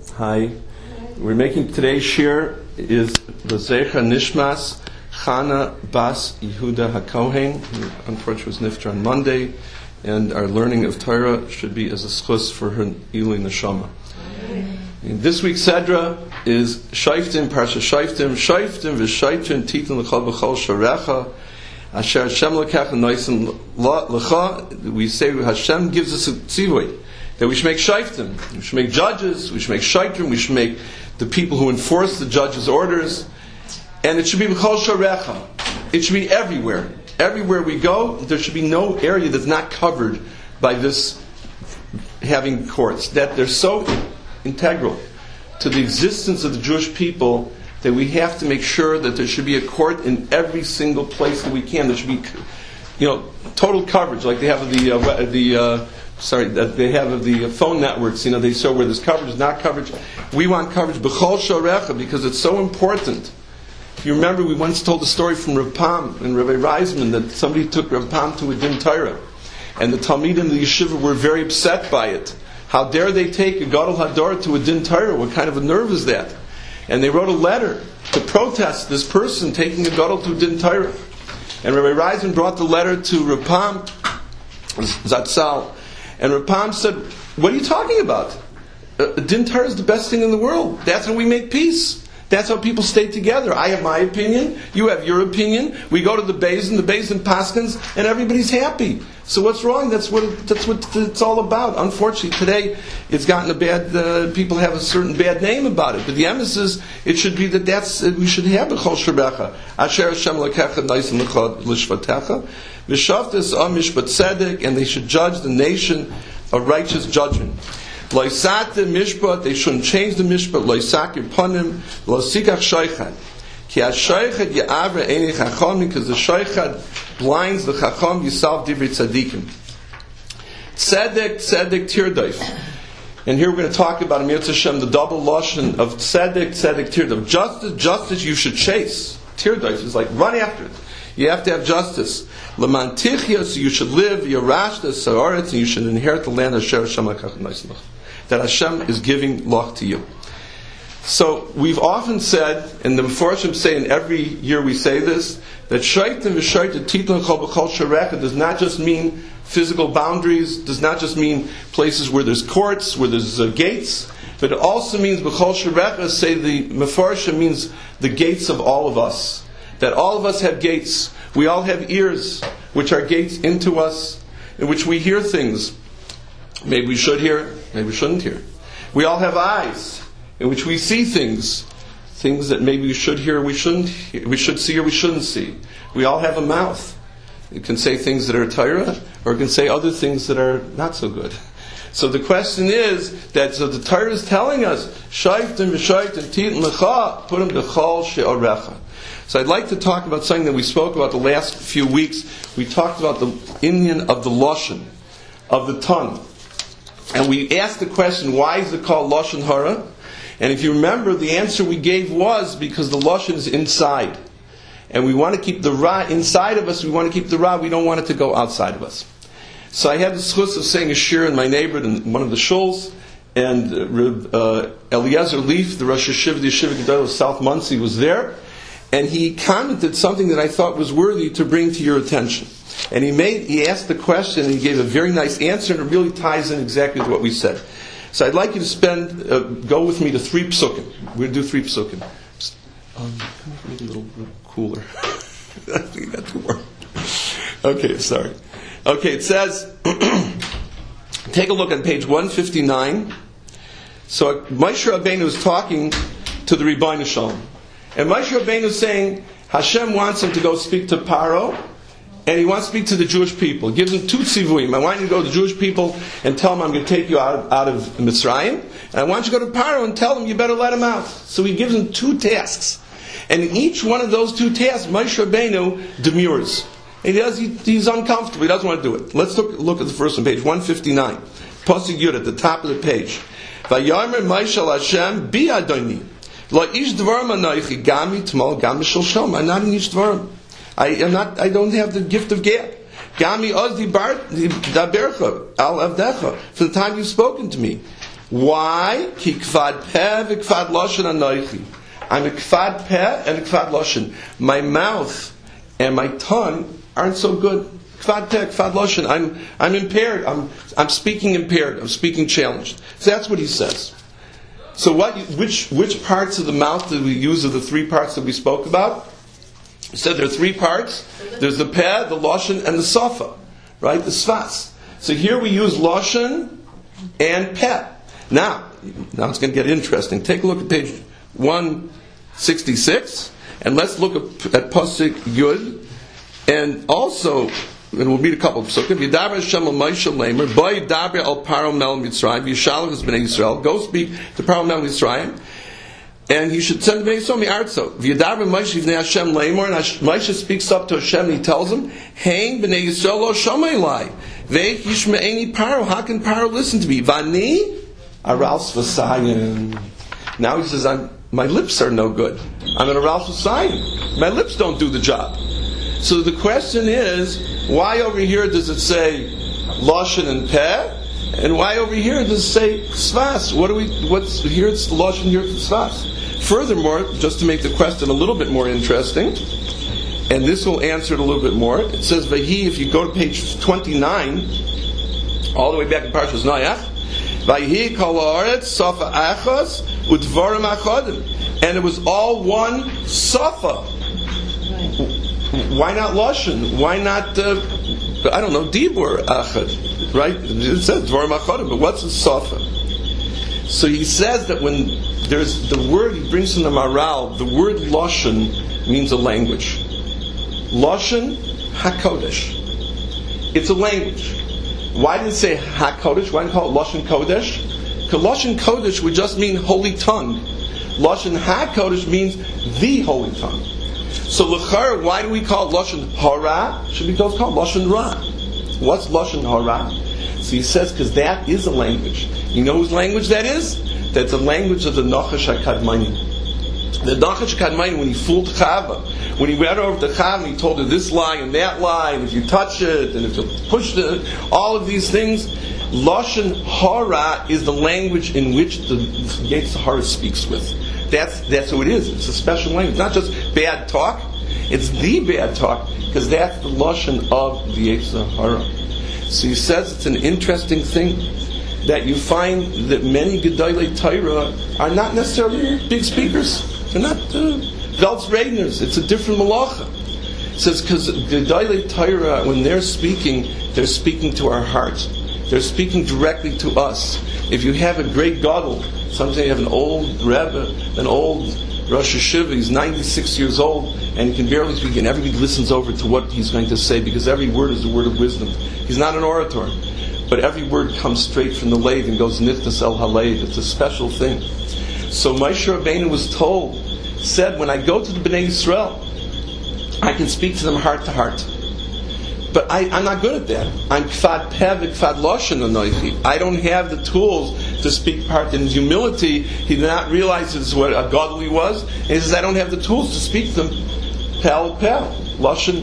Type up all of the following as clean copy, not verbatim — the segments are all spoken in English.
Hi. We're making today's shir is L'Zecha Nishmas Chana Bas Yehuda HaKohen, who unfortunately was nifter on Monday, and our learning of Torah should be as a schus for her Ilui Neshama. This week's Sedra is Shaiftim, Parsha Shaiftim, Shaiftim v'Shaitim Titan L'chal B'chol Sharecha, Asher Hashem L'kach L'Noisen L'cha. We say Hashem gives us a tzivui, that we should make Shaiftim, we should make judges, we should make Shaitim, we should make the people who enforce the judge's orders, and it should be B'chol Sharecha. It should be everywhere. Everywhere we go, there should be no area that's not covered by this having courts, that they're so integral to the existence of the Jewish people that we have to make sure that there should be a court in every single place that we can. There should be, total coverage, like they have of the phone networks. They show where there's coverage, not coverage. We want coverage b'chol sharecha because it's so important. You remember we once told a story from Rav Pam and Rabbi Reisman that somebody took Rav Pam to a din Torah, and the Talmidim in the yeshiva were very upset by it. How dare they take a Gadol Hador to a din Torah? What kind of a nerve is that? And they wrote a letter to protest this person taking a Gadol to a din Torah. And Rabbi Reisman brought the letter to Rav Pam Zatzal, and Rav Pam said, "What are you talking about? A din Torah is the best thing in the world. That's how we make peace. That's how people stay together. I have my opinion, you have your opinion. We go to the Beis Din Paskins, and everybody's happy. So what's wrong? That's what it's all about. Unfortunately, today it's gotten a bad. People have a certain bad name about it. But the emphasis, it should be that's we should have b'chol sharecha. Asher Hashem l'kecha na'isen l'shvatecha v'shavtes mishpat tzedek, and they should judge the nation a righteous judgment. Loisate mishpat, they shouldn't change the mishpat. Loisakir panim, losikach shoichad. Ki ha-shoichad ya'avre einei chacham, because the shoichad blinds the chacham yisav divrei tzadikim. Tzedek tirdoif. And here we're going to talk about Amir Hashem, the double lashon of tzedek tirdoif. Justice you should chase. Tirdoif is like run after it. You have to have justice. Leman tichya, so you should live. Yerashta sa'aretz, and you should inherit the land of Asher Hashem l'kach l'noisen l'cha, that Hashem is giving lach to you. So we've often said, and the Meforshim say, and every year we say this, that Shaitim v'Shaitim Titan L'chal B'chol Sharecha does not just mean physical boundaries, does not just mean places where there's courts, where there's gates, but it also means B'chol Sharecha, say the Meforshim, means the gates of all of us. That all of us have gates. We all have ears, which are gates into us, in which we hear things. Maybe we should hear, maybe we shouldn't hear. We all have eyes, in which we see things that maybe we should hear or we shouldn't hear. We should see or we shouldn't see. We all have a mouth. It can say things that are Torah, or it can say other things that are not so good. So the question is, so the Torah is telling us, Shaiftim v'Shaitim Titan L'cha, put them b'chol she'orecha. So I'd like to talk about something that we spoke about the last few weeks. We talked about the inyan of the lashon, of the tongue. And we asked the question, why is it called lashon hara? And if you remember, the answer we gave was because the lashon is inside. And we want to keep the ra inside of us, we want to keep the ra, we don't want it to go outside of us. So I had the schus of saying a shir in my neighborhood in one of the shuls, and Eliezer Leaf, the Rosh Hashiva, the Yeshiva Gedol of South Muncie, was there. And he commented something that I thought was worthy to bring to your attention. And he asked the question, and he gave a very nice answer, and it really ties in exactly with what we said. So I'd like you to go with me to 3 psukim. We're going to do 3 psukim. Can we make it a little cooler? I think you got too warm. Okay, sorry. Okay, it says, take a look at page 159. So Moshe Rabbeinu is talking to the Ribbono Shel Olam. And Moshe Rabbeinu is saying, Hashem wants him to go speak to Paro, and he wants to speak to the Jewish people. He gives him 2 tzivuyim. I want you to go to the Jewish people and tell them I'm going to take you out of Mitzrayim. And I want you to go to Paro and tell them you better let him out. So he gives him 2 tasks. And in each one of those 2 tasks, Moshe Rabbeinu demurs. And he's uncomfortable. He doesn't want to do it. Let's look at the first one, page 159. Pasuk Yud at the top of the page. Vayomer Moshe el Hashem bi Adoni. Lo ish dvarim anoichi gami tmol gami shel shom. I'm not in ish dvarim. I don't have the gift of gab. Gami oz dabercha al avdecha. For the time you've spoken to me. Why? Ki kvad peh v'kvad lashon anoichi. I'm a kvad peh and a kvad lashon. My mouth and my tongue aren't so good. Kvad peh, kvad lashon. I'm impaired. I'm speaking impaired. I'm speaking challenged. So that's what he says. So which parts of the mouth did we use of the three parts that we spoke about? He said there are three parts. There's the peh, the lashon, and the safa. Right? The sfas. So here we use lashon and peh. Now it's going to get interesting. Take a look at page 166, and let's look at pasuk Yud, and also, and we'll read a couple of psukim. Yidaber Hashem al Moshe Lamer, Bo yidaber al Paro Melech Mitzrayim, Yishalach es Bnei Yisrael. Go speak to Paro Melech Mitzrayim, and he should send Bnei Yisrael mi'artzo. Yidaber Moshe Bnei Hashem Lamer, and Moshe speaks up to Hashem, and he tells him, Hein Bnei Yisrael lo shomei lai, ve'ich yishme'eni Paro. How can Paro listen to me? Vani Aral Sfasayim. Now he says, my lips are no good. I'm an Aral Sfasayim. My lips don't do the job. So the question is, why over here does it say Lashon and Peh? And why over here does it say Sfas? What's here it's the Lashon, here it's the Sfas. Furthermore, just to make the question a little bit more interesting, and this will answer it a little bit more, it says Vahi, if you go to page 29, all the way back in Parshas Noach, Vayhi kol haaretz safa achos udvarim achadim, and it was all one safa. Why not lashon? Why not dibur achad? Right? It says dvarim achadim, but what's a safa? So he says that when there's the word he brings from the Maral, the word lashon means a language. Lashon hakodesh. It's a language. Why did it say HaKodesh? Why didn't it call it Lashon Kodesh? Because Lashon Kodesh would just mean holy tongue. Lashon HaKodesh means the holy tongue. So l'char, why do we call it Lashon Hara? Should be called Lashon Ra. What's Lashon Hara? So he says, because that is a language. You know whose language that is? That's the language of the Nachash HaKadmoni. The Nachash HaKadmoni, when he fooled Chava, when he went over to Chava and he told her this lie and that lie, and if you touch it, and if you push it, all of these things, Lashon Hara is the language in which the Yetzer Hara speaks with. That's who it is. It's a special language. It's not just bad talk. It's the bad talk, because that's the Lashon of the Yetzer Hara. So he says it's an interesting thing that you find that many Gedolei Torah are not necessarily big speakers. They're not Veltz Regners. It's a different malacha. It says because Gedolei Torah, when they're speaking to our hearts. They're speaking directly to us. If you have a great gadol, sometimes you have an old Rebbe, an old Rosh Hashiva, he's 96 years old, and he can barely speak, and everybody listens over to what he's going to say, because every word is a word of wisdom. He's not an orator, but every word comes straight from the Lev and goes Nitnas El Halev. It's a special thing. So Moshe Rabbeinu was said, when I go to the Bnei Yisrael, I can speak to them heart to heart. But I'm not good at that. I'm kvad peh v'kvad lashon anoichi. I don't have the tools to speak part. In humility, he did not realize this is what a gadol he was. And he says, I don't have the tools to speak to them. Peh lashon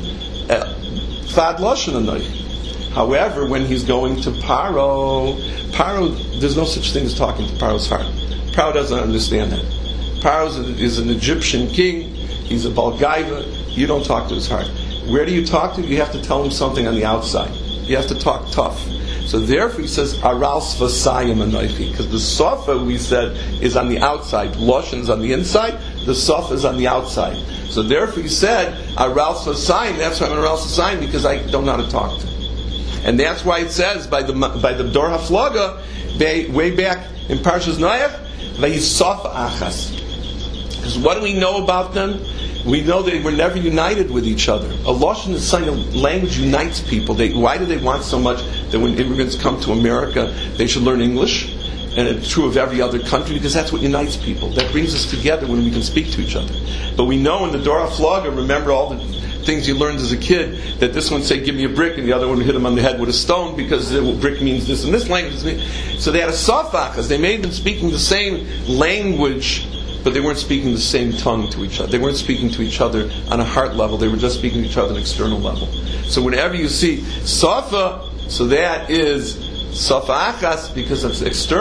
kvad lashon anoichi. However, when he's going to Paro, there's no such thing as talking to Paro's heart. Paro doesn't understand that. Paro is an Egyptian king. He's a Balgaiva. You don't talk to his heart. Where do you talk to? You have to tell him something on the outside. You have to talk tough. So therefore he says, Aral Sfasayim Anoichi. Because the Safa, we said, is on the outside. Lashon is on the inside. The Safa is on the outside. So therefore he said, Aral Sfasayim. That's why I'm Aral Sfasayim, because I don't know how to talk to him. And that's why it says, by the Dor HaFlaga, way back in Parshas Noach, Vayisaf Achas. Because what do we know about them? We know they were never united with each other. A Lashon is sign of language unites people. Why do they want so much that when immigrants come to America, they should learn English? And it's true of every other country, because that's what unites people. That brings us together when we can speak to each other. But we know in the Dor HaFlaga, remember all the things you learned as a kid, that this one say, give me a brick, and the other one hit him on the head with a stone, because brick means this and this language. So they had a safachas. They may have been speaking the same language, but they weren't speaking the same tongue to each other. They weren't speaking to each other on a heart level. They were just speaking to each other on an external level. So whenever you see Safa, so that is Safa Achas, because it's external.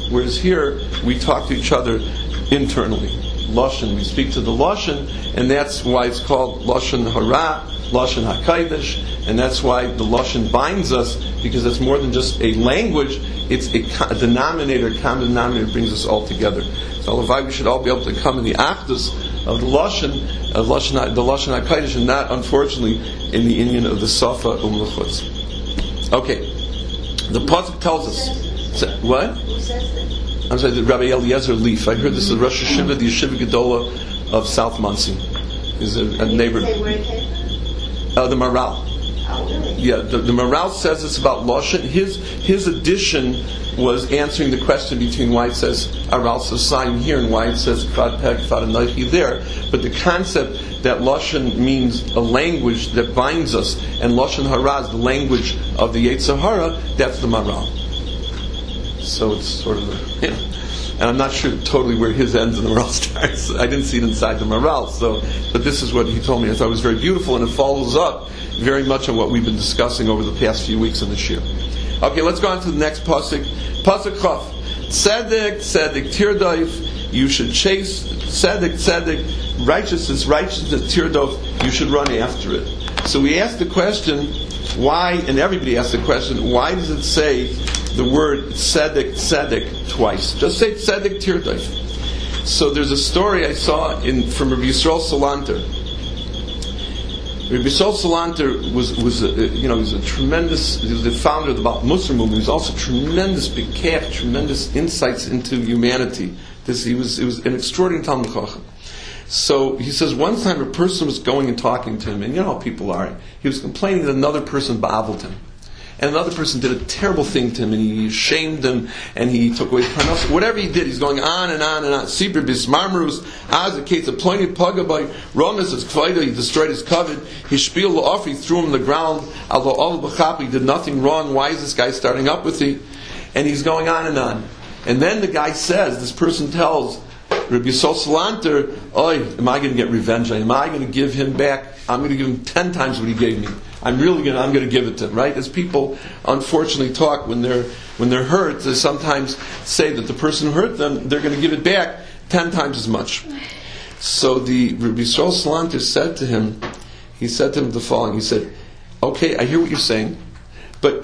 Whereas here, we talk to each other internally. Lashon, we speak to the Lashon, and that's why it's called Lashon Hara, Lashon HaKodesh, and that's why the Lashon binds us, because it's more than just a language, it's a common denominator brings us all together. So we should all be able to come in the achdus of the Lashon HaKodesh, and not, unfortunately, in the inyan of the Safa Umluchutz. Okay, the pasuk tells us, what? Who says that? I'm sorry, Rabbi Eliezer Leaf. I heard this is Rosh Hashiva, the Yeshiva Gedola of South Monsey. Is a neighbor. Say where it came from? The Maral. Oh, really? Yeah, the Maral says it's about Lashon. His addition was answering the question between why it says Aral Sasayim here and why it says Kvad Pek Kvad Anochi there. But the concept that Lashon means a language that binds us, and Lashon Hara is the language of the Yetzer Hara, that's the Maral. So it's sort of and I'm not sure totally where his ends and the Maral starts. I didn't see it inside the Maral, but this is what he told me. I thought it was very beautiful, and it follows up very much on what we've been discussing over the past few weeks in the Shir. Okay, let's go on to the next pasuk. Pasuk Chaf. Tzedek, tzedek, tirdoif. You should chase tzedek, tzedek. Righteousness, tirdoif. You should run after it. So we asked the question, why? And everybody asked the question, why does it say the word tzedek twice? Just say tzedek tirdoif. So there's a story I saw from Rabbi Yisrael Salanter. Rabbi Yisrael Salanter was he was the founder of the Baal Musar movement. He was also tremendous bikach, tremendous insights into humanity. It was an extraordinary Talmud Chacham. So he says one time a person was going and talking to him, and you know how people are. He was complaining that another person ba'aveled him. And another person did a terrible thing to him, and he shamed him, and he took away his parnasa. Whatever he did, he's going on and on and on. Sibir bismarmarus, az a case of ploini pagabai, romas as kvaida, he destroyed his covet, he spiel la'of, he threw him on the ground, although all b'chap, he did nothing wrong, why is this guy starting up with you? And he's going on and on. And then the guy says, this person tells Rabbi Yisrael Salanter, am I going to get revenge? Am I going to give him back? I'm going to give him 10 times what he gave me. I'm going to give it to him, right? As people unfortunately talk when they're hurt, they sometimes say that the person who hurt them, they're going to give it back 10 times as much. So the Rabbi Yisrael Salanter said to him the following. He said, okay, I hear what you're saying, but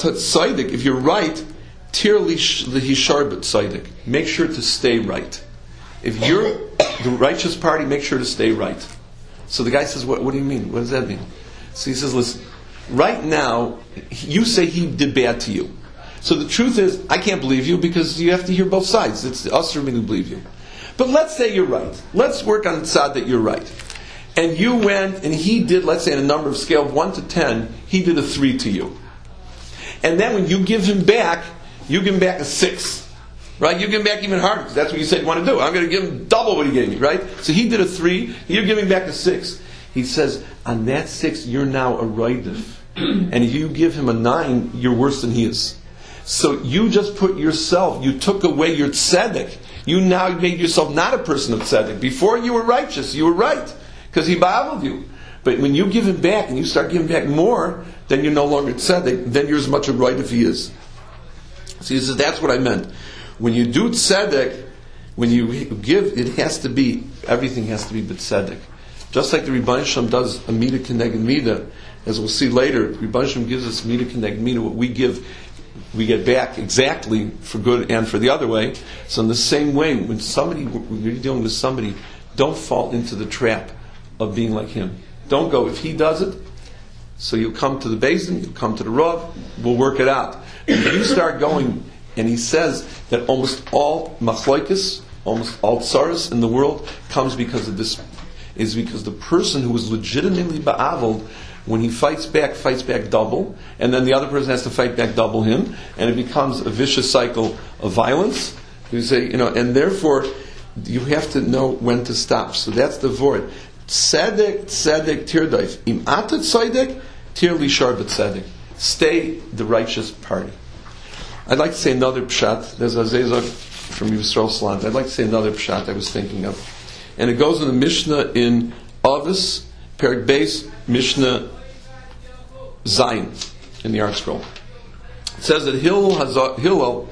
if you're right, tir lihisharbet tzedek. Make sure to stay right. If you're the righteous party, make sure to stay right. So the guy says, what do you mean? What does that mean? So he says, listen, right now, you say he did bad to you. So the truth is, I can't believe you because you have to hear both sides. It's us or me to believe you. But let's say you're right. Let's work on the side that you're right. And you went, and he did, let's say on a number of scale of 1 to 10, he did a 3 to you. And then when you give him back a 6. Right? You give him back even harder, because that's what you said you want to do. I'm going to give him double what he gave me, right? So he did a 3, you're giving back a 6. He says, on that 6, you're now a roidif. And if you give him a 9, you're worse than he is. So you just you took away your tzedek. You now made yourself not a person of tzedek. Before you were righteous, you were right, because he ba'aveled you. But when you give him back, and you start giving back more, then you're no longer tzedek, then you're as much a roidif he is. So he says, that's what I meant. When you do tzedek, when you give, everything has to be b'tzedek. Just like the Rebbeinu Shalom does a midah k'neged midah, as we'll see later, Rebbeinu Shalom gives us midah k'neged midah. What we give, we get back exactly for good and for the other way. So in the same way, when you're dealing with somebody, don't fall into the trap of being like him. Don't go, if he does it, so you'll come to the basin, you'll come to the Rav, we'll work it out. If you start going, and he says that almost all machloikis, almost all tsaras in the world comes because of this, is because the person who is legitimately ba'aveled, when he fights back double, and then the other person has to fight back double him, and it becomes a vicious cycle of violence. You say, and therefore you have to know when to stop. So that's the word. Tzedek, tirdaif. Im atat tzedek, tir lishar b'tzedek. Stay the righteous party. I'd like to say another pshat. There's a zezak from Yisrael Salanter. I'd like to say another pshat I was thinking of. And it goes in the Mishnah in Avos, Perek Beis, Mishnah Zayin, in the Art Scroll. It says that Hillel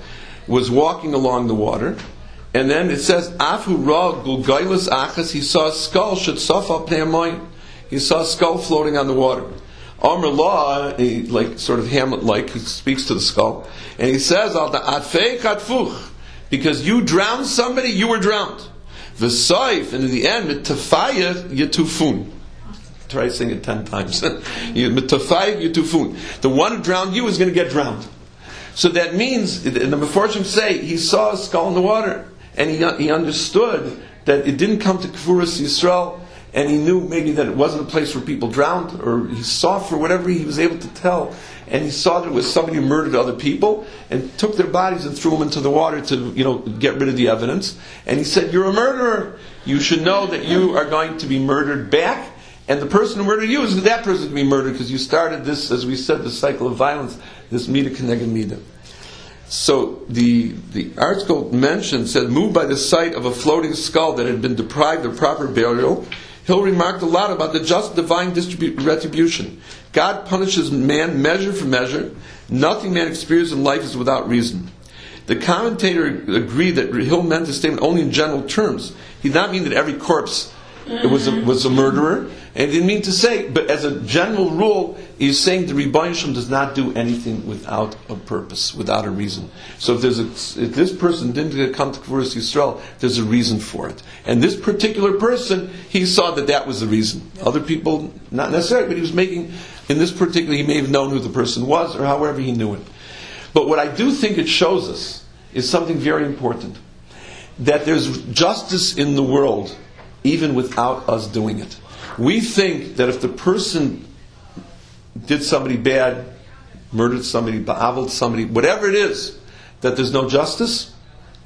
was walking along the water, and then it says, Afu ra gulgailas achas, he saw a skull, shetsafa pnei hamayim. He saw a skull floating on the water. Amr law, like sort of Hamlet-like, he speaks to the skull, and he says, Al da'atfei katfuch, because you drowned somebody, you were drowned. V'saif, and in the end, mitafayach yetufun. Try saying it 10 times. Mitafayach yetufun. The one who drowned you is going to get drowned. So that means, and the Meforshim say, he saw a skull in the water, and he understood that it didn't come to Kfuras Yisrael, and he knew maybe that it wasn't a place where people drowned, or he saw for whatever he was able to tell, and he saw that it was somebody who murdered other people, and took their bodies and threw them into the water to, get rid of the evidence. And he said, you're a murderer. You should know that you are going to be murdered back, and the person who murdered you is that person to be murdered, because you started this, as we said, the cycle of violence, this mida keneged mida. So the article mentioned, said, moved by the sight of a floating skull that had been deprived of proper burial, Hill remarked a lot about the just divine retribution. God punishes man measure for measure. Nothing man experiences in life is without reason. The commentator agreed that Hill meant the statement only in general terms. He did not mean that every corpse was a murderer, and he didn't mean to say, but as a general rule, he's saying the Rebbeinu Shalom does not do anything without a purpose, without a reason. So if this person didn't come to Kfuras Yisrael, there's a reason for it. And this particular person, he saw that was the reason. Other people, not necessarily, but he was making, in this particular, he may have known who the person was, or however he knew it. But what I do think it shows us is something very important. That there's justice in the world, even without us doing it. We think that if the person did somebody bad, murdered somebody, ba'aveled somebody, whatever it is, that there's no justice.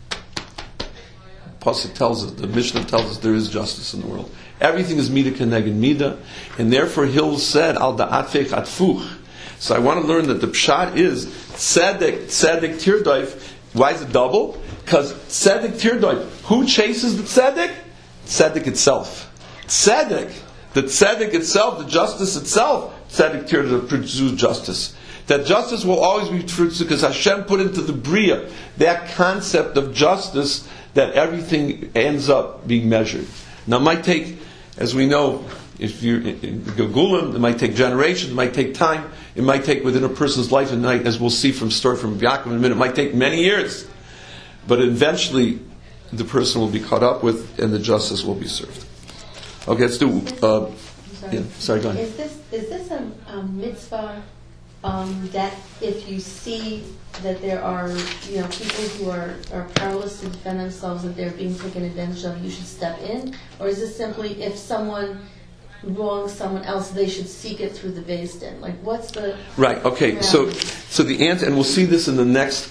Pasuk tells us, the Mishnah tells us there is justice in the world. Everything is mida keneged mida, and therefore Hill said, al da'atfei katfuch. So I want to learn that the pshat is tzedek tirdoif. Why is it double? Because tzedek tirdoif. Who chases the tzedek? Tzedek itself. Tzedek, the tzedek itself, the justice itself, tzedek tirdoif produces justice. That justice will always be true because Hashem put into the Bria that concept of justice that everything ends up being measured. Now it might take, as we know, if you're in Gegulim, it might take generations, it might take time, it might take within a person's life and night, as we'll see from story from Yaakov in a minute, it might take many years. But eventually the person will be caught up with and the justice will be served. Okay, let's do go ahead. Is this a mitzvah that if you see that there are people who are powerless to defend themselves, that they're being taken advantage of, you should step in? Or is this simply if someone wrongs someone else, they should seek it through the Beis Din? Like, what's the right? Okay, so the answer, and we'll see this in the next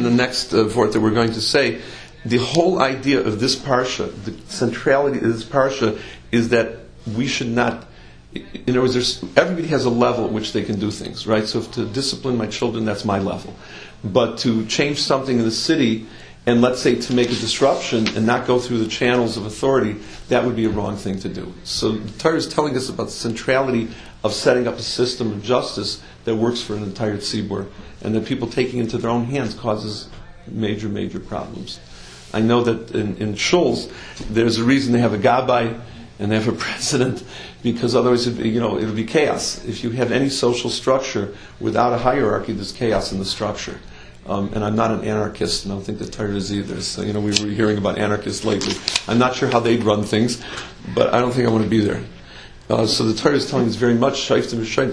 vort that we're going to say. The whole idea of this parsha, the centrality of this parsha, is that we should not. In other words, everybody has a level at which they can do things, right? So if to discipline my children, that's my level. But to change something in the city, and let's say to make a disruption and not go through the channels of authority, that would be a wrong thing to do. So the Torah is telling us about the centrality of setting up a system of justice that works for an entire tzibur, and that people taking it into their own hands causes major, major problems. I know that in shuls, there's a reason they have a gabbai and they have a president, because otherwise it would be chaos. If you have any social structure without a hierarchy, there's chaos in the structure. And I'm not an anarchist, and I don't think the Torah is either. So, we were hearing about anarchists lately. I'm not sure how they'd run things, but I don't think I want to be there. So the Torah is telling us very much, it doesn't say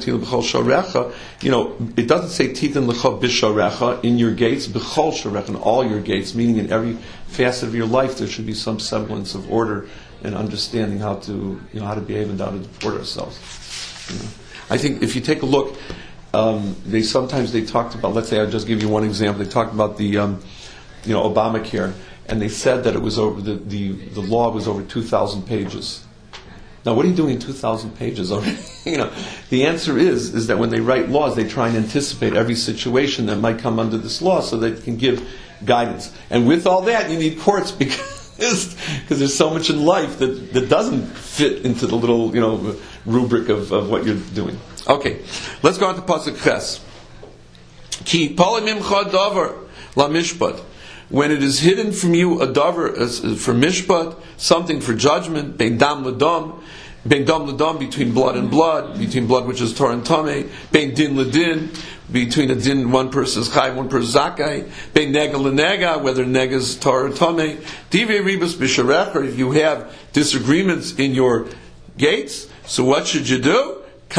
titan l'cha b'sharecha, in your gates, b'chol sharecha, in all your gates, meaning in every facet of your life there should be some semblance of order and understanding how to behave and how to support ourselves. I think if you take a look, they talked about, let's say I'll just give you one example, they talked about the Obamacare, and they said that it was over the law was over 2,000 pages. Now, what are you doing in 2,000 pages already? The answer is that when they write laws, they try and anticipate every situation that might come under this law so they can give guidance. And with all that, you need courts because there's so much in life that doesn't fit into the little rubric of what you're doing. Okay, let's go on to Pasuk Ches. Ki pala mimcha davar la mishpat. when it is hidden from you a davar for mishpat, something for judgment, bein dam ledam, between blood and blood, between blood which is Torah and Tameh, bein din ledin, between a din, one person is chai, one person is zakai, bein nega lenega, whether nega is Torah or Tameh, divrei ribus b'sharech, or if you have disagreements in your gates, so what should you do?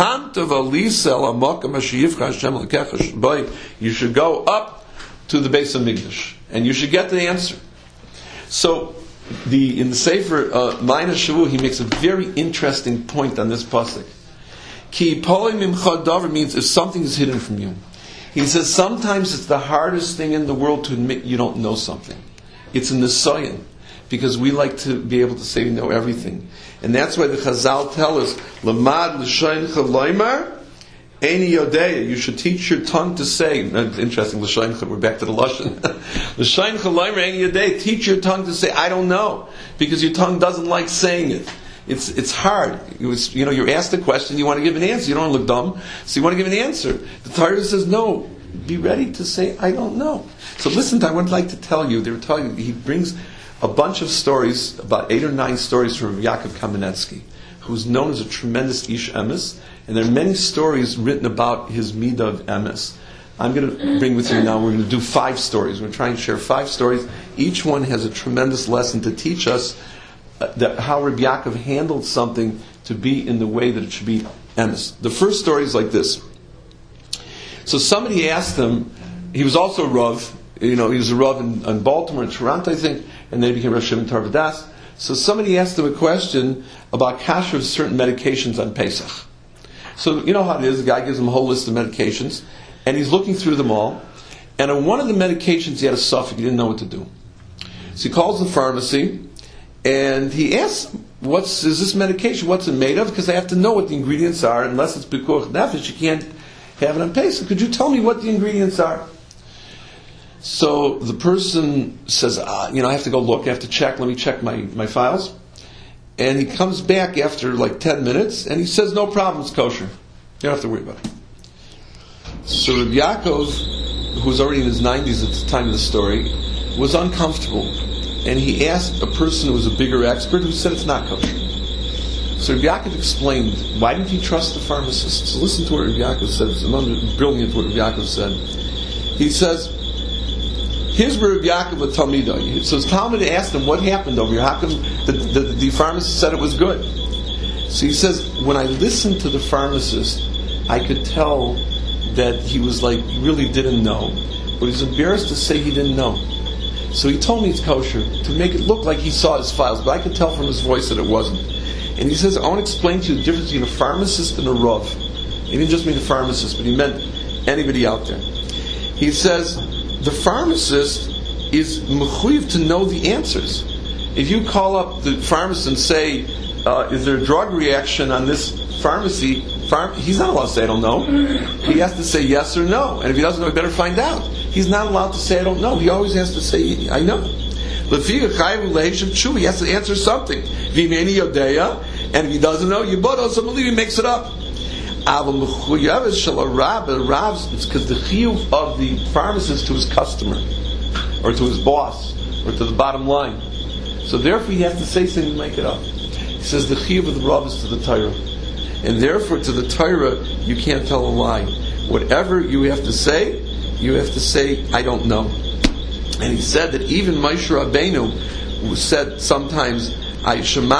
You should go up to the base of Mikdash, and you should get the answer. So, in the Sefer Ma'ayin HaShavua, he makes a very interesting point on this pasuk. Ki polei mimcha davar means if something is hidden from you. He says sometimes it's the hardest thing in the world to admit you don't know something. It's a nisayon, because we like to be able to say we know everything. And that's why the Chazal tell us, Lamad l'shayncha loymar, Eini yodeya. You should teach your tongue to say. Interesting, l'shayncha, we're back to the Lashon. L'shayncha loymar, Eini yodeya. Teach your tongue to say, I don't know. Because your tongue doesn't like saying it. It's hard. You're asked a question, you want to give an answer. You don't want to look dumb, so you want to give an answer. The Torah says, no, be ready to say, I don't know. So listen, I would like to tell you, he brings a bunch of stories, about 8 or 9 stories from Yaakov Kamenetsky, who's known as a tremendous Ish Emes, and there are many stories written about his Midah of Emes. I'm going to bring with you now, we're going to do 5 stories. We're trying to share 5 stories. Each one has a tremendous lesson to teach us how Rabbi Yaakov handled something to be in the way that it should be Emes. The first story is like this. So somebody asked him, he was also a Rav, he was a Rav in Baltimore, in Toronto, I think, and then he became Rosh Hashanah Tarvadas. So somebody asked him a question about kasher of certain medications on Pesach. So you know how it is, the guy gives him a whole list of medications, and he's looking through them all, and on one of the medications he had a suffix, he didn't know what to do. So he calls the pharmacy, and he asks, is this medication, what's it made of? Because I have to know what the ingredients are, unless it's Pikuach Nefesh, you can't have it on Pesach. Could you tell me what the ingredients are? So the person says, I have to go look, I have to check, let me check my files. And he comes back after like 10 minutes, and he says, no problem, it's kosher. You don't have to worry about it. So Rabbi Yaakov, who was already in his 90s at the time of the story, was uncomfortable. And he asked a person who was a bigger expert, who said it's not kosher. So Rabbi Yaakov explained, why didn't he trust the pharmacist? So listen to what Rabbi Yaakov said. It's brilliant what Rabbi Yaakov said. He says, here's where Rabbi Yaakov a Talmidah. So his Talmud asked him, what happened over here? How come the pharmacist said it was good? So he says, when I listened to the pharmacist, I could tell that he was really didn't know. But he's embarrassed to say he didn't know. So he told me it's kosher, to make it look like he saw his files, but I could tell from his voice that it wasn't. And he says, I want to explain to you the difference between a pharmacist and a Rav. He didn't just mean a pharmacist, but he meant anybody out there. He says, the pharmacist is mechuyev to know the answers. If you call up the pharmacist and say, is there a drug reaction on this pharmacy, he's not allowed to say, I don't know. He has to say yes or no. And if he doesn't know, he better find out. He's not allowed to say, I don't know. He always has to say, I know. He has to answer something. And if he doesn't know, he makes it up. It's because the chiyuv of the pharmacist to his customer, or to his boss, or to the bottom line. So therefore he has to say something to make it up. He says the chiyuv of the Rav is to the Torah. And therefore to the Torah you can't tell a lie. Whatever you have to say, I don't know. And he said that even Moshe Rabbeinu said sometimes, I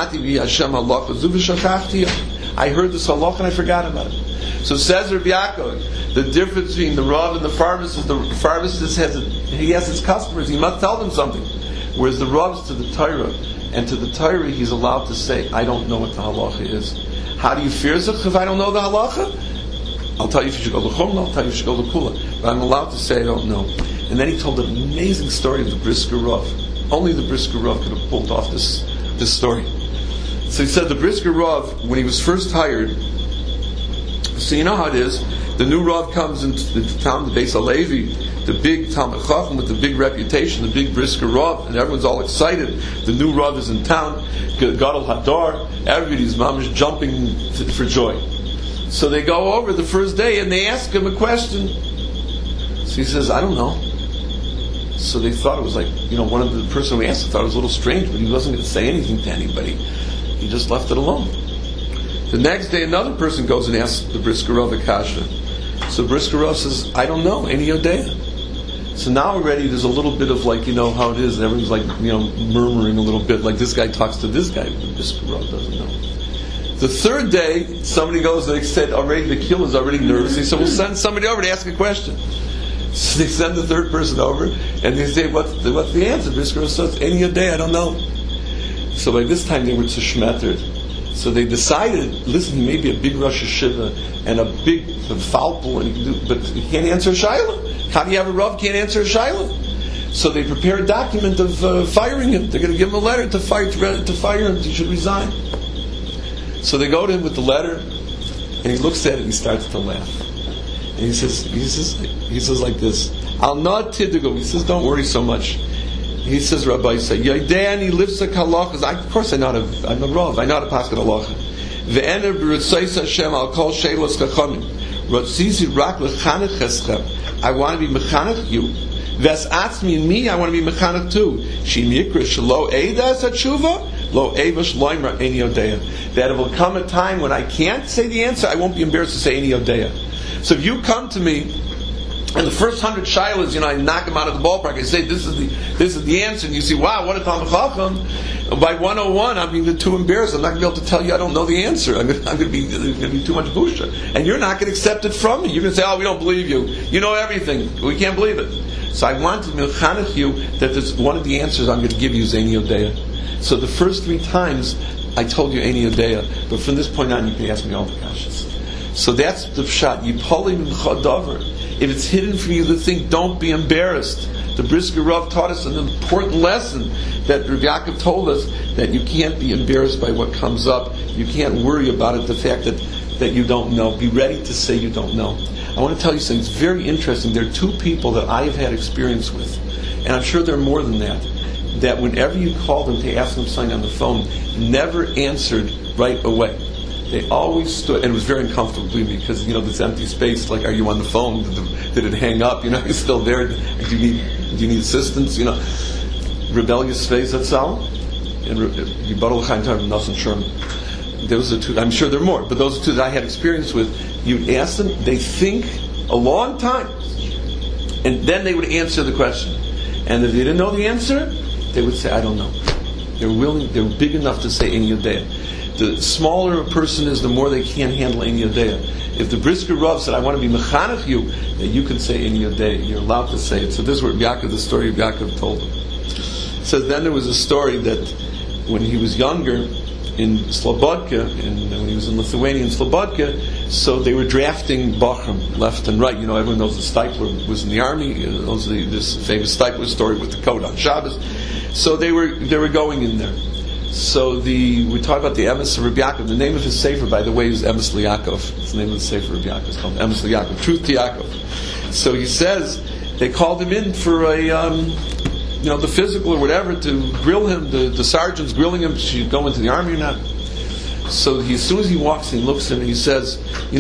heard this halach and I forgot about it. So says Rabbi Yaakov, the difference between the Rav and the pharmacist has his customers, he must tell them something. Whereas the Rav is to the Torah, and to the Torah he's allowed to say, I don't know what the halacha is. How do you fear zich if I don't know the halacha? I'll tell you if you should go to Chumla, I'll tell you if you should go to Kula. But I'm allowed to say I don't know. And then he told an amazing story of the Brisker Rav. Only the Brisker Rav could have pulled off this story. So he said the Brisker Rav, when he was first hired, so you know how it is, the new Rav comes into town, the Beis Halevi, the big Talmid Chacham with the big reputation, the big Brisker Rav, and everyone's all excited. The new Rav is in town, Gadol Hadar, everybody's mamish jumping for joy. So they go over the first day and they ask him a question. So he says, I don't know. So they thought it was like, one of the person who asked thought it was a little strange, but he wasn't going to say anything to anybody. He just left it alone. The next day, another person goes and asks the Brisker Rav a kasha. So Brisker Rav says, I don't know, any Yodea. So now already there's a little bit of how it is, and everyone's murmuring a little bit, like this guy talks to this guy, but Brisker Rav doesn't know. The third day, somebody goes, they said already, the killer is already nervous. They said, we'll send somebody over to ask a question. So they send the third person over, and they say, what's the answer? Brisker Rav says, any Yodea, I don't know. So by this time they were tshmettered. So they decided, listen, he may be a big Rosh Hashiva and a big falpul, but he can't answer a shayla. How do you have a Rav can't answer a shayla? So they prepare a document of firing him. They're going to give him a letter to fire him. He should resign. So they go to him with the letter, and he looks at it and he starts to laugh. And he says like this, I'll not tidigo. He says, don't worry so much. He says, Rabbi say, Yodani lives a halachas. Of course I'm a Rav. I know how to pass the halacha. Ve'ener b'ritzois Hashem al kol sheilos chachamim. Rotzizi rak lechanech eschem. I want to be mechanech you. Ves atzmi me, I want to be mechanech too. Shim yikra shelo eidas hatshuva, lo eivash loimra eni Yodea. That it will come a time when I can't say the answer, I won't be embarrassed to say eni Yodea. So if you come to me, and the first 100 shilas, I knock them out of the ballpark. I say, this is the answer. And you see, wow, what a Talmid Chacham. By 101, I'm being too embarrassed. I'm not going to be able to tell you I don't know the answer. I'm going to be too much busha. And you're not going to accept it from me. You're going to say, we don't believe you. You know everything. We can't believe it. So I want to mechanech you that there's one of the answers I'm going to give you is Eni Yodea. So the first 3 times, I told you Eni Yodea. But from this point on, you can ask me all the kashas. So that's the pshat. Yipolim chadavar. If it's hidden from you, the thing, don't be embarrassed. The Brisker Rav taught us an important lesson that Rav Yaakov told us, that you can't be embarrassed by what comes up. You can't worry about it, the fact that you don't know. Be ready to say you don't know. I want to tell you something. It's very interesting. There are 2 people that I have had experience with, and I'm sure there are more than that whenever you called them to ask them something on the phone, never answered right away. They always stood, and it was very uncomfortable because this empty space. Like, are you on the phone? Did it hang up? You're still there. Do you need assistance? Rebellious face. That's all. And Yibadol Chaim Tarv Nosson Sherman. Those are 2. I'm sure there are more, but those are 2 that I had experience with. You ask them, they think a long time, and then they would answer the question. And if they didn't know the answer, they would say, I don't know. They're big enough to say Eni Yodea. The smaller a person is, the more they can't handle Eni Yodea. If the Brisker Rav said, I want to be mechanech you, then you can say Eni Yodea. You're allowed to say it. So this is what the story of Yaakov told him. It says then there was a story that when he was younger in Slobodka, and when he was in Lithuania in Slobodka, so they were drafting Bachram left and right. Everyone knows the Steipler was in the army. Knows this famous Steipler story with the coat on Shabbos. So they were going in there. So we talk about the Emes of Rabbi Yaakov. The name of his sefer, by the way, is Emes Liakov. It's the name of the sefer of Rabbi Yaakov. It's called Emes Liakov, Truth to Yaakov. So he says they called him in for a, the physical or whatever, to grill him. The sergeant's grilling him. Should you go into the army or not? So as soon as he walks in, he looks at him and he says, 3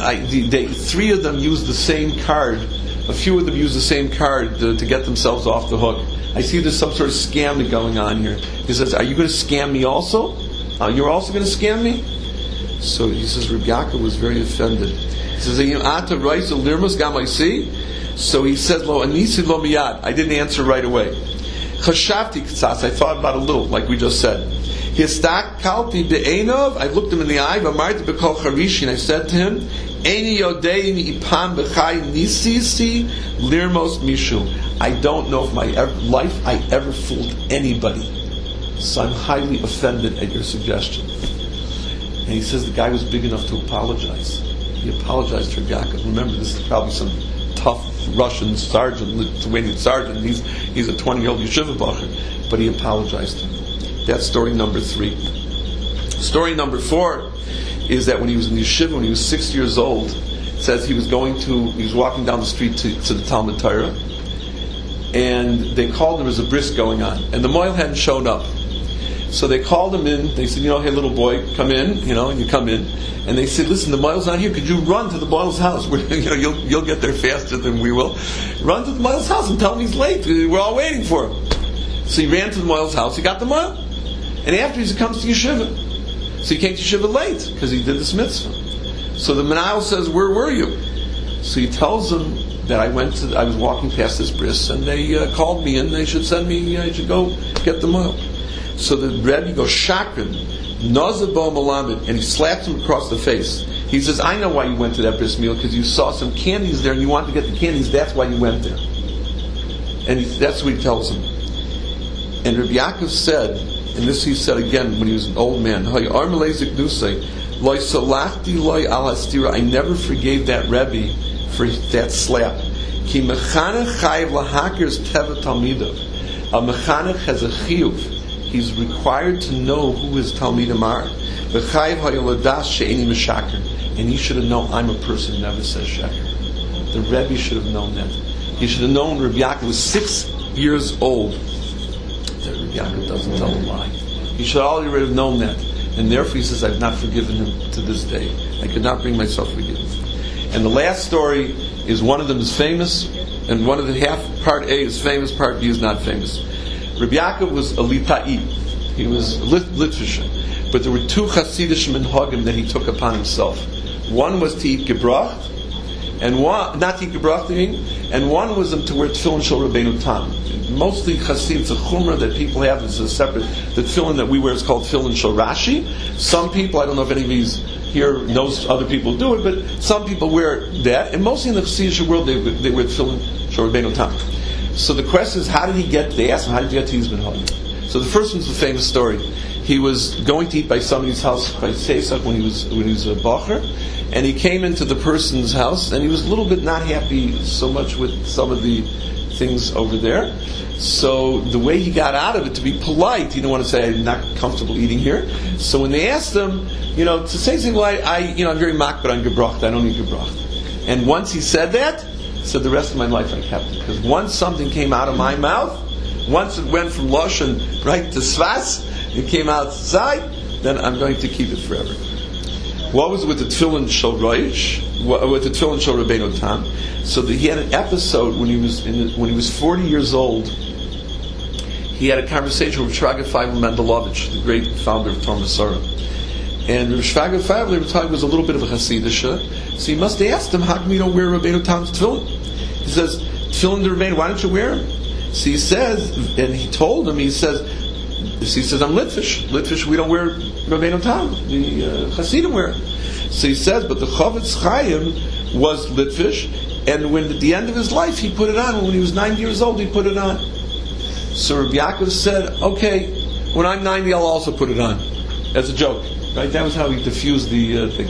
of them use the same card. A few of them use the same card to get themselves off the hook. I see there's some sort of scam going on here. He says, are you going to scam me also? You're also going to scam me? So he says, Rabbi Yaakov was very offended. He says, so he said, Lo anisi lo miyad. I didn't answer right away. Chashavti k'tzas. I thought about it a little, like we just said. Histak kalti be'enov. I looked him in the eye. V'amarti b'kol charishi. And I said to him, Eini yodeini ipam b'chai nisisi lirmos mishu. I don't know if my life I ever fooled anybody. So I'm highly offended at your suggestion. And he says the guy was big enough to apologize. He apologized to Yaakov. Remember, this is probably some tough Russian sergeant, Lithuanian sergeant. He's a 20-year-old yeshiva bacher, but he apologized to him. That's story number 3. Story number 4 is that when he was in the yeshiva, when he was 6 years old, it says he was walking down the street to the Talmud Torah, and they called there was a bris going on, and the moil hadn't shown up. So they called him in. They said, hey, little boy, come in. And you come in. And they said, listen, the Moil's not here. Could you run to the Moil's house? You'll get there faster than we will. Run to the Moil's house and tell him he's late. We're all waiting for him. So he ran to the Moil's house. He got the Moil. And afterwards he comes to Yeshiva. So he came to Yeshiva late because he did this mitzvah. So the Menahel says, where were you? So he tells them that I was walking past this bris and they called me and they should send me, I should go get the Moil. So the Rebbe goes, Shakrin, Nazabo Malamed, and he slaps him across the face. He says, I know why you went to that bris meal, because you saw some candies there and you wanted to get the candies, that's why you went there. And that's what he tells him. And Rabbi Yaakov said, and this he said again when he was an old man, I never forgave that Rebbe for that slap. Ki mechanech chayiv lahakir's teva talmidav. A mechanech has a chiyuv. He's required to know who his talmidim are. V'chayiv hayoladas she'eni meshaker. And he should have known I'm a person who never says sheker. The Rebbe should have known that. He should have known Rabbi Yaakov was 6 years old. That Rabbi Yaakov doesn't tell a lie. He should already have known that. And therefore he says, I've not forgiven him to this day. I could not bring myself to forgive him. And the last story is one of them is famous, and one of the part A is famous, part B is not famous. Rabbi Yaakov was a Litai. He was Litvisher. But there were 2 Hasidish minhagim that he took upon himself. One was to eat gebracht, and one, not to eat gebracht, and one was to wear tefillin shel Rabbeinu Tam. Mostly Chasid, it's a chumrah that people have. It's a separate. The tefillin that we wear is called tefillin shel Rashi. Some people, I don't know if anybody's here knows other people do it, but some people wear that. And mostly in the Chassidish world, they wear tefillin shel Rabbeinu Tam. So the question is, how did he get? They asked him, how did you get to his minhagim? So the first one's the famous story. He was going to eat by somebody's house by Pesach when he was a bacher, and he came into the person's house, and he was a little bit not happy so much with some of the things over there. So the way he got out of it, to be polite, he didn't want to say, I'm not comfortable eating here. So when they asked him, to say something like, I'm very makbar on gebracht, I don't eat gebracht. And once he said that, he said, the rest of my life I kept it. Because once something came out of my mouth, once it went from Lashon right to Svas, it came outside, then I'm going to keep it forever. What was with the tefillin shel Rosh? With the tefillin shel Rabbeinu Tam? So he had an episode when he was 40 years old. He had a conversation with Shraga Feivel Mendelovich, the great founder of Torah Masora. And Shraga Feivel was a little bit of a Hasidisha, so he must have asked him, how come you don't wear Rabbeinu Tam's tefillin? He says, tefillin to Rabbeinu, why don't you wear them? So he says, and he told him, he says, I'm Litvish. Litvish, we don't wear Rabbeinu Tam. The Hasidim wear it. So he says, but the Chavetz Chaim was Litvish, and when at the end of his life he put it on. When he was 90 years old, he put it on. So Rabbi Yaakov said, okay, when I'm 90, I'll also put it on. As a joke. Right? That was how he diffused the thing.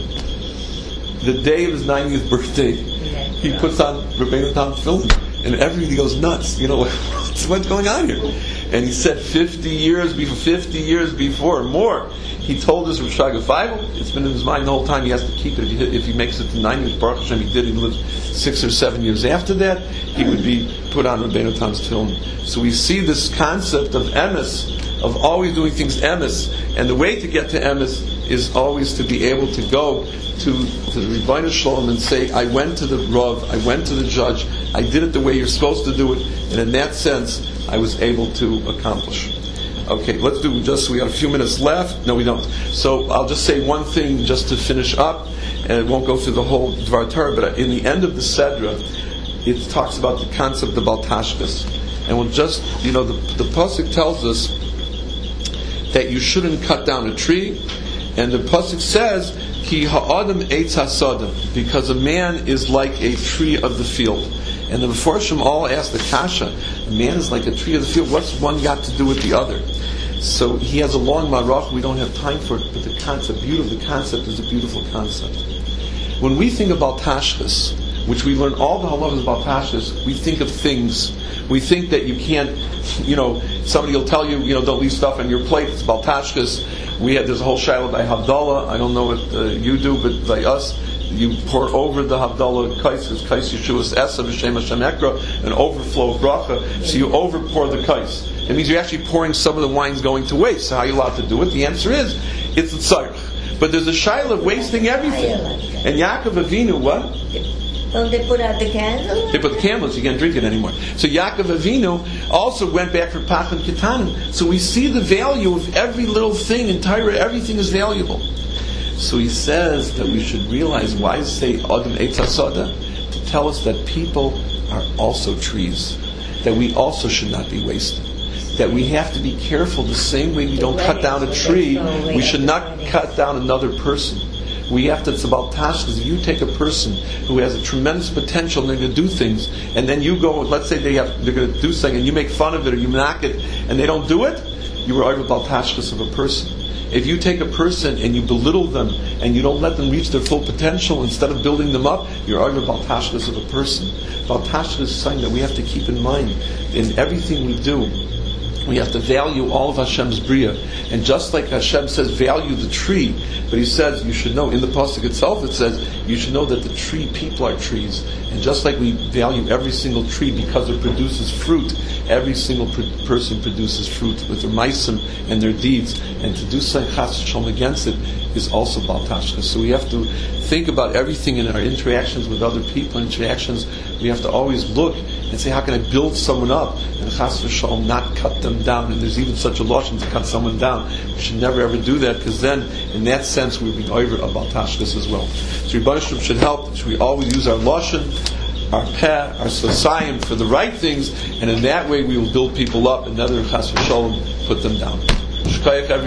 The day of his 90th birthday, he puts on Rabbeinu Tam tefillin, and everybody goes nuts. What's going on here? And he said 50 years before, more. He told us Rosh Hashanah, it's been in his mind the whole time, he has to keep it. If he makes it to 90, Baruch Hashem, he lived 6 or 7 years after that, he would be put on Rabbeinu Tam's tefillin. So we see this concept of emes, of always doing things emes, and the way to get to emes is always to be able to go to the Rebbeinu Shalom and say, I went to the Rav, I went to the judge, I did it the way you're supposed to do it, and in that sense, I was able to accomplish. Okay, let's do just, we have a few minutes left. No, we don't. So I'll just say one thing just to finish up, and it won't go through the whole Dvar Torah, but in the end of the Sedra, it talks about the concept of Baltashkas. And we'll just, the Pasuk tells us that you shouldn't cut down a tree, and the Pasuk says, Ki ha'adam eitz hasada, because a man is like a tree of the field. And the Meforshim all ask the Kasha, a man is like a tree of the field, what's one got to do with the other? So he has a long marach, we don't have time for it, but the concept is a beautiful concept. When we think about Tashchis, which we learn all the halachas about Tashchis, we think of things. We think that you can't, somebody will tell you, don't leave stuff on your plate, it's about Tashchis. There's a whole shiloh by Havdalah, I don't know what you do, but by us, you pour over the Havdalah kais Yeshua's Esa V'Shem Hashem Ekra, an overflow of bracha, so you overpour the kais. It means you're actually pouring some of the wine's going to waste. So how are you allowed to do it? The answer is, it's a tzarech. But there's a shaila of wasting everything. And Yaakov Avinu, what? Don't they put out the candle? They put the candles, you can't drink it anymore. So Yaakov Avinu also went back for Pachim Ketanim. So we see the value of every little thing in Torah. Everything is valuable. So he says that we should realize, why say Adam Eitz HaSada? To tell us that people are also trees. That we also should not be wasted. That we have to be careful the same way we don't cut down a tree, we should not cut down another person. We have to, it's about tashkas. If you take a person who has a tremendous potential and they're going to do things, and then you go, let's say they're going to do something, and you make fun of it or you knock it, and they don't do it, you were over about tashkas of a person. If you take a person and you belittle them and you don't let them reach their full potential instead of building them up, you're over about tashkas of a person. About tashkas is something that we have to keep in mind in everything we do. We have to value all of Hashem's bria. And just like Hashem says, value the tree, but He says, you should know, in the pasuk itself it says, you should know that the tree people are trees. And just like we value every single tree because it produces fruit, every single person produces fruit with their maisim and their deeds. And to do something chas v'shalom against it is also bal tashchas. So we have to think about everything in our interactions with other people, interactions. We have to always look and say, how can I build someone up and chas v'shalom not cut them down? And there's even such a lashon to cut someone down. We should never ever do that, because then in that sense we're being over about tashkas as well. So Rebbeinu Shalom should help that we always use our lashon, our peh, our sosayim for the right things, and in that way we will build people up and never chas v'shalom put them down.